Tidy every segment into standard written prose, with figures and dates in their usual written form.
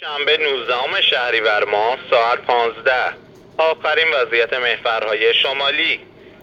شنبه 19 شهریور ماه ساعت 15. آخرین وضعیت محورهای شمالی.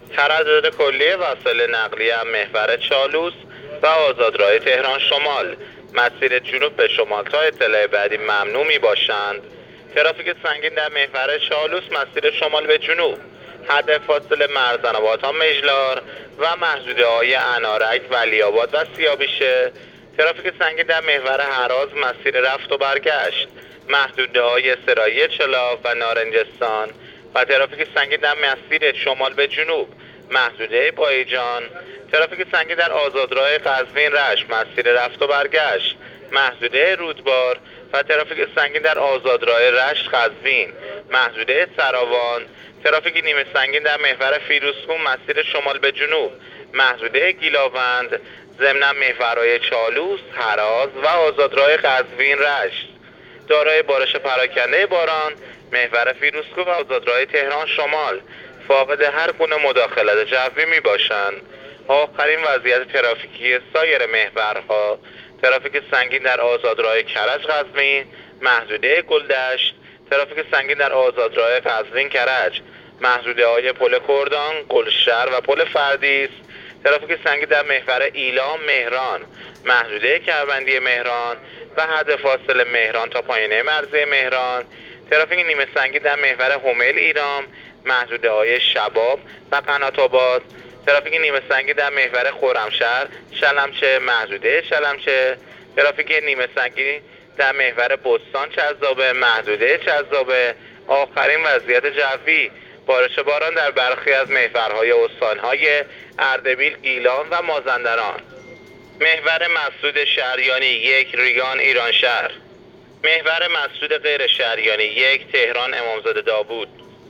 تردد کلی وسایل نقلیه محور چالوس و آزادراه تهران شمال مسیر جنوب به شمال تا اطلاع بعدی ممنوع می باشند. ترافیک سنگین در محور چالوس مسیر شمال به جنوب، حد فاصله مرزن‌آباد تا مژلار و محدوده‌های انارک، ولی‌آباد و سیاویشه. ترافیک سنگین در محور هراز مسیر رفت و برگشت، محدوده‌های سرایی چلاف و نارنجستان و ترافیک سنگین در مسیر شمال به جنوب، محدوده بایجان. ترافیک سنگین در آزادراه قزوین رشت مسیر رفت و برگشت، محدوده رودبار و ترافیک سنگین در آزادراه رشت قزوین، محدوده سراوان. ترافیک نیمه سنگین در محور فیروزکوه مسیر شمال به جنوب، محدوده گیلاوند. ضمن محورهای چالوس، هراز و آزادراه قزوین رشت دارای بارش پراکنده باران، محور فیروزکوه و آزادراه تهران شمال فاقد هر گونه مداخلت جوی می باشند. آخرین وضعیت ترافیکی سایر محورها: ترافیک سنگین در آزادراه کرج قزوین، محدوده گلدشت. ترافیک سنگین در آزادراه قزوین کرج، محدوده‌های پل کردان، گلشهر و پل فردیس. ترافیک سنگین در محور ایلام مهران، محدوده کروندی مهران و حد فاصله مهران تا پایانه مرزی مهران. ترافیک نیمه سنگین در محور همیل ایران، محدوده‌های شباب و قنات‌آباد. ترافیک نیمه سنگین در محور خرمشهر، شلمچه، محدوده شلمچه. ترافیک نیمه سنگین در محور بستان چذابه، محدوده چذابه. آخرین وضعیت جوی: بارش باران در برخی از محورهای استان‌های اردبیل، گیلان و مازندران. محور مسدود شهریانی 1 ریگان ایرانشهر. محور مسدود غیر شهریانی 1 تهران امامزاده داوود.